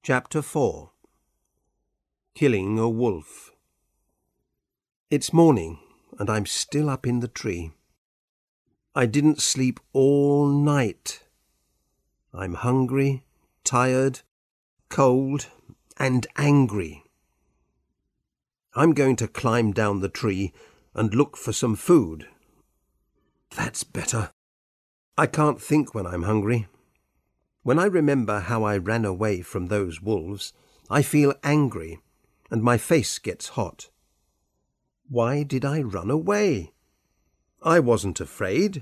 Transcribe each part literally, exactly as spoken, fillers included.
Chapter four. Killing a Wolf. It's morning, and I'm still up in the tree. I didn't sleep all night. I'm hungry, tired, cold, and angry. I'm going to climb down the tree and look for some food. That's better. I can't think when I'm hungry. When I remember how I ran away from those wolves, I feel angry, and my face gets hot. Why did I run away? I wasn't afraid.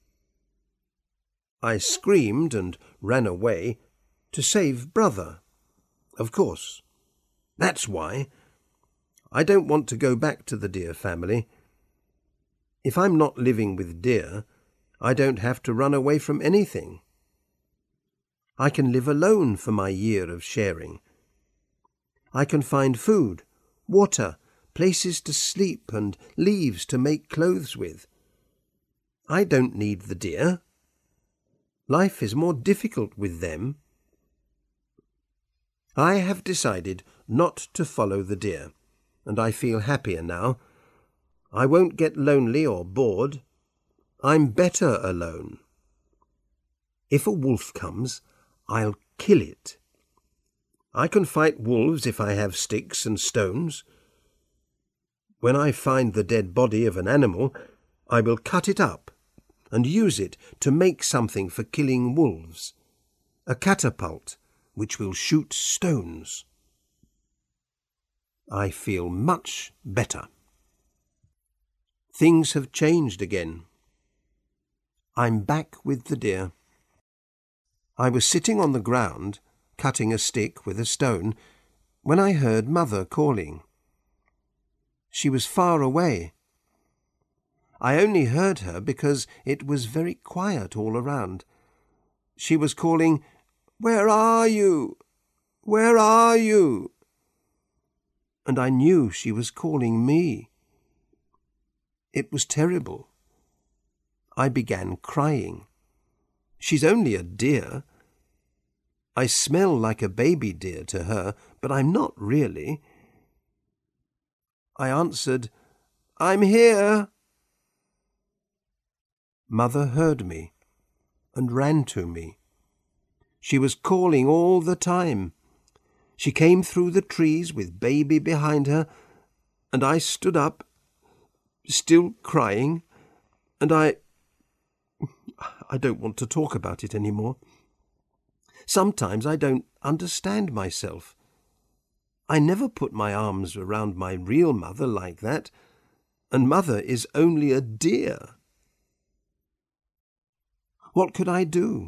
I screamed and ran away to save Brother. Of course. That's why. I don't want to go back to the Deer family. If I'm not living with Deer, I don't have to run away from anything. I can live alone for my year of sharing. I can find food, water, places to sleep, and leaves to make clothes with. I don't need the deer. Life is more difficult with them. I have decided not to follow the deer, and I feel happier now. I won't get lonely or bored. I'm better alone. If a wolf comes, I'll kill it. I can fight wolves if I have sticks and stones. When I find the dead body of an animal, I will cut it up and use it to make something for killing wolves, a catapult which will shoot stones. I feel much better. Things have changed again. I'm back with the deer. I was sitting on the ground, cutting a stick with a stone, when I heard Mother calling. She was far away. I only heard her because it was very quiet all around. She was calling, "Where are you? Where are you?" And I knew she was calling me. It was terrible. I began crying. She's only a deer. I smell like a baby deer to her, but I'm not really. I answered, "I'm here." Mother heard me and ran to me. She was calling all the time. She came through the trees with baby behind her, and I stood up, still crying, and I... I don't want to talk about it any more. Sometimes I don't understand myself. I never put my arms around my real mother like that, and Mother is only a deer. What could I do?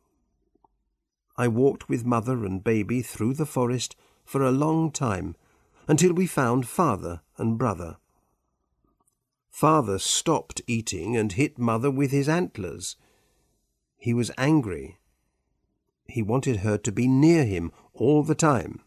I walked with Mother and baby through the forest for a long time, until we found Father and Brother. Father stopped eating and hit Mother with his antlers. He was angry. He wanted her to be near him all the time.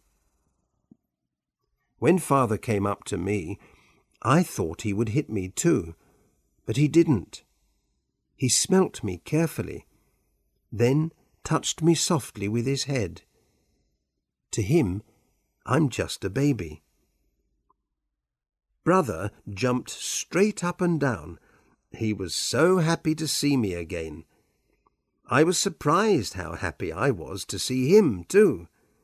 When Father came up to me, I thought he would hit me too, but he didn't. He smelt me carefully, then touched me softly with his head. To him, I'm just a baby. Brother jumped straight up and down. He was so happy to see me again. I was surprised how happy I was to see him too.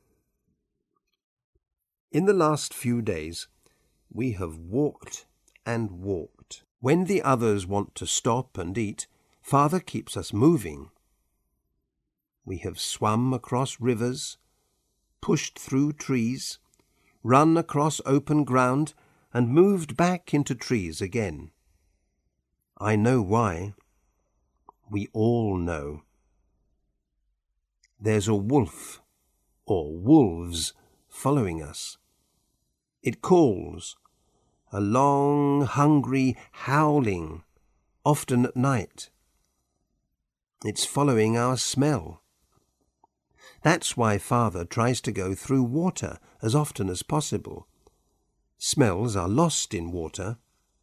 In the last few days, we have walked and walked. When the others want to stop and eat, Father keeps us moving. We have swum across rivers, pushed through trees, run across open ground, and moved back into trees again. I know why. We all know. There's a wolf, or wolves, following us. It calls, a long, hungry howling, often at night. It's following our smell. That's why Father tries to go through water as often as possible. Smells are lost in water.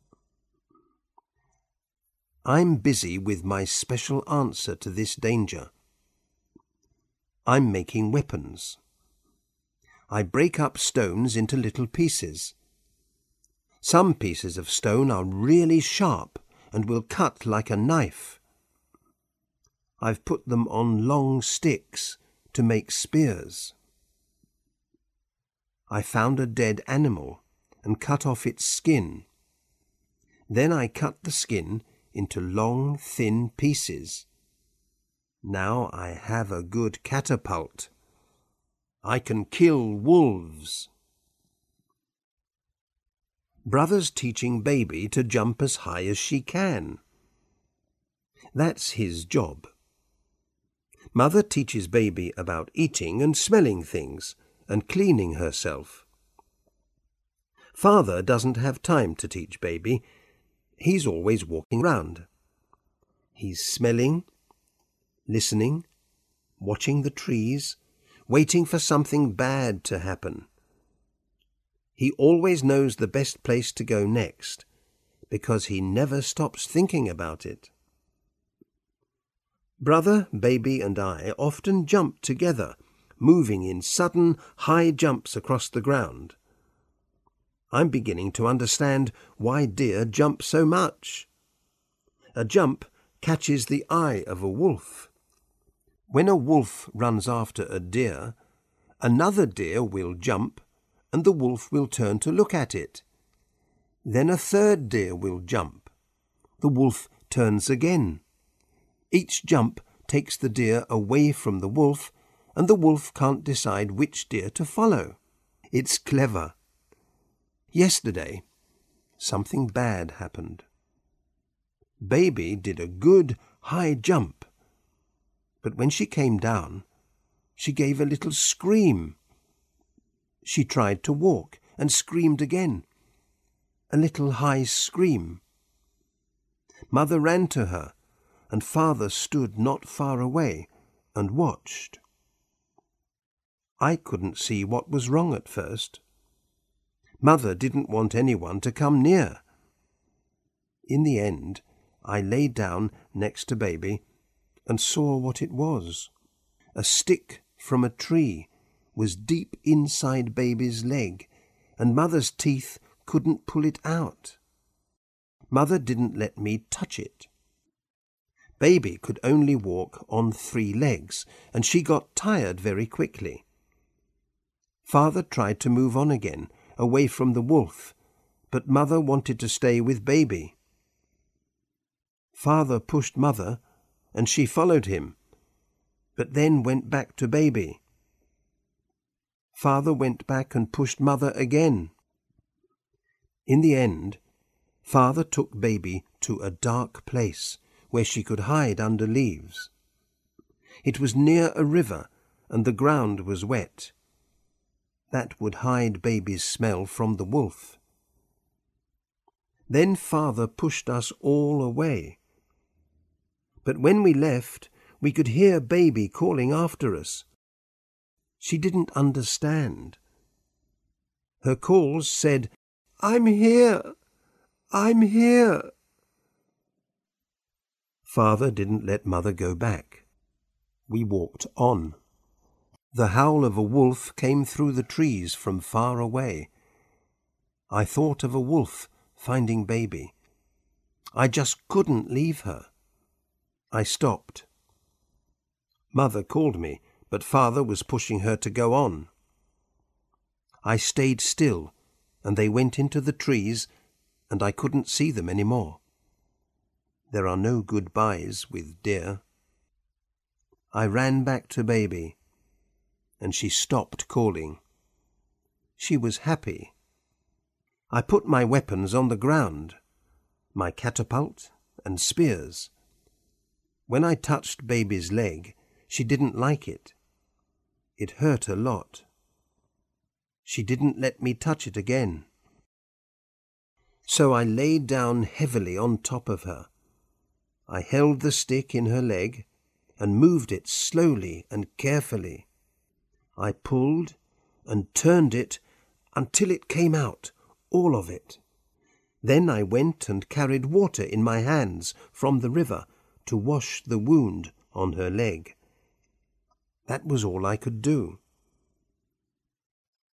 I'm busy with my special answer to this danger. I'm making weapons. I break up stones into little pieces. Some pieces of stone are really sharp and will cut like a knife. I've put them on long sticks to make spears. I found a dead animal and cut off its skin. Then I cut the skin into long, thin pieces. Now I have a good catapult. I can kill wolves. Brother's teaching baby to jump as high as she can. That's his job. Mother teaches baby about eating and smelling things and cleaning herself. Father doesn't have time to teach baby. He's always walking round. He's smelling, listening, watching the trees, waiting for something bad to happen. He always knows the best place to go next, because he never stops thinking about it. Brother, baby and I often jump together, moving in sudden, high jumps across the ground. I'm beginning to understand why deer jump so much. A jump catches the eye of a wolf. When a wolf runs after a deer, another deer will jump and the wolf will turn to look at it. Then a third deer will jump. The wolf turns again. Each jump takes the deer away from the wolf, and the wolf can't decide which deer to follow. It's clever. Yesterday, something bad happened. Baby did a good high jump, but when she came down, she gave a little scream. She tried to walk and screamed again. A little high scream. Mother ran to her, and Father stood not far away and watched. I couldn't see what was wrong at first. Mother didn't want anyone to come near. In the end, I lay down next to baby and saw what it was. A stick from a tree was deep inside baby's leg, and Mother's teeth couldn't pull it out. Mother didn't let me touch it. Baby could only walk on three legs, and she got tired very quickly. Father tried to move on again, away from the wolf, but Mother wanted to stay with baby. Father pushed Mother, and she followed him, but then went back to baby. Father went back and pushed Mother again. In the end, Father took baby to a dark place where she could hide under leaves. It was near a river, and the ground was wet. That would hide baby's smell from the wolf. Then Father pushed us all away. But when we left, we could hear baby calling after us. She didn't understand. Her calls said, "I'm here! I'm here!" Father didn't let Mother go back. We walked on. The howl of a wolf came through the trees from far away. I thought of a wolf finding baby. I just couldn't leave her. I stopped. Mother called me, but Father was pushing her to go on. I stayed still, and they went into the trees, and I couldn't see them any more. There are no goodbyes with deer. I ran back to baby, and she stopped calling. She was happy. I put my weapons on the ground, my catapult and spears. When I touched baby's leg, she didn't like it. It hurt a lot. She didn't let me touch it again. So I lay down heavily on top of her. I held the stick in her leg and moved it slowly and carefully. I pulled and turned it until it came out, all of it. Then I went and carried water in my hands from the river to wash the wound on her leg. That was all I could do.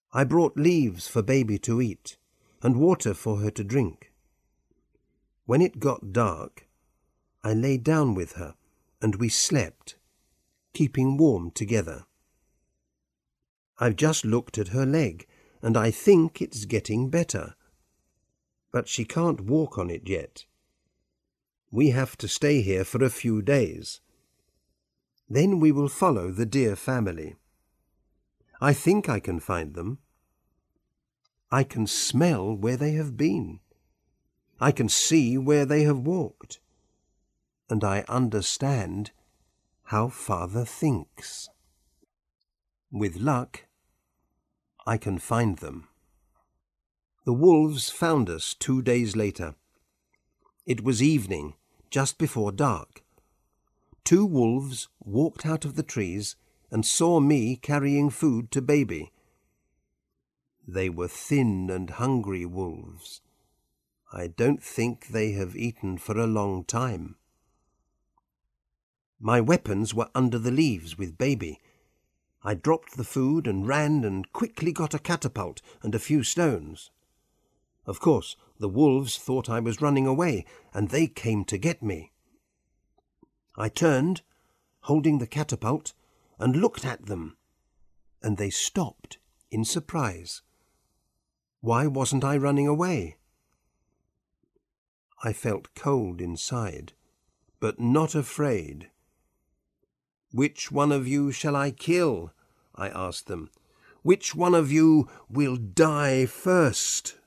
I brought leaves for baby to eat and water for her to drink. When it got dark, I lay down with her and we slept, keeping warm together. I've just looked at her leg and I think it's getting better, but she can't walk on it yet. We have to stay here for a few days. Then we will follow the deer family. I think I can find them. I can smell where they have been. I can see where they have walked. And I understand how Father thinks. With luck, I can find them. The wolves found us two days later. It was evening, just before dark. Two wolves walked out of the trees and saw me carrying food to baby. They were thin and hungry wolves. I don't think they have eaten for a long time. My weapons were under the leaves with baby. I dropped the food and ran and quickly got a catapult and a few stones. Of course, the wolves thought I was running away, and they came to get me. I turned, holding the catapult, and looked at them, and they stopped in surprise. Why wasn't I running away? I felt cold inside, but not afraid. "Which one of you shall I kill?" I asked them. "Which one of you will die first?"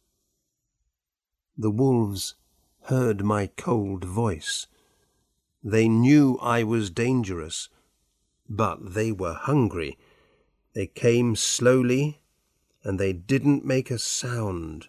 The wolves heard my cold voice. They knew I was dangerous, but they were hungry. They came slowly, and they didn't make a sound.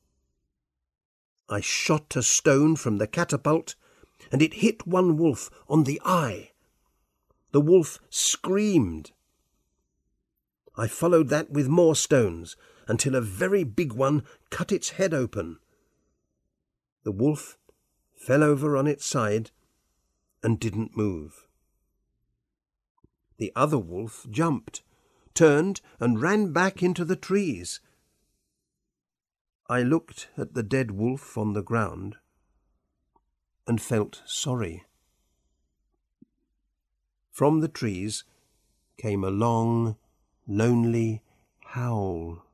I shot a stone from the catapult, and it hit one wolf on the eye. The wolf screamed. I followed that with more stones, until a very big one cut its head open. The wolf fell over on its side and didn't move. The other wolf jumped, turned, and ran back into the trees. I looked at the dead wolf on the ground and felt sorry. From the trees came a long, lonely howl.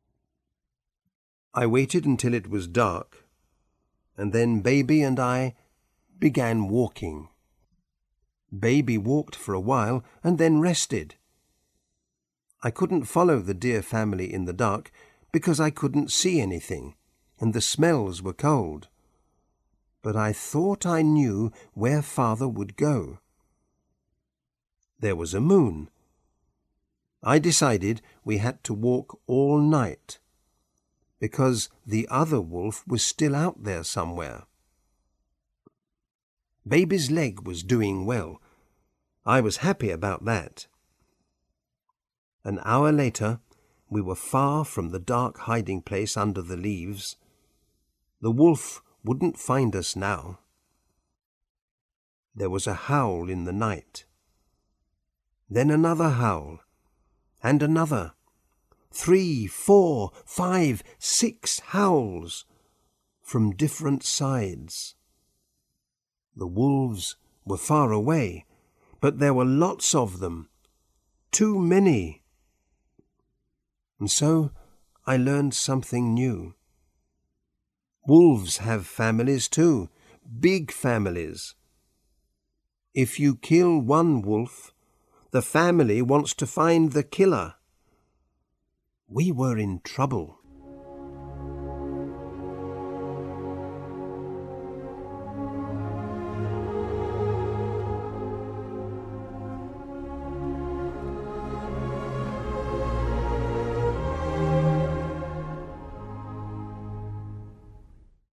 I waited until it was dark, and then baby and I began walking. Baby walked for a while and then rested. I couldn't follow the deer family in the dark because I couldn't see anything, and the smells were cold. But I thought I knew where Father would go. There was a moon. I decided we had to walk all night, because the other wolf was still out there somewhere. Baby's leg was doing well. I was happy about that. An hour later, we were far from the dark hiding place under the leaves. The wolf wouldn't find us now. There was a howl in the night. Then another howl, and another. Three, four, five, six howls from different sides. The wolves were far away, but there were lots of them, too many. And so I learned something new. Wolves have families too, big families. If you kill one wolf, the family wants to find the killer. We were in trouble.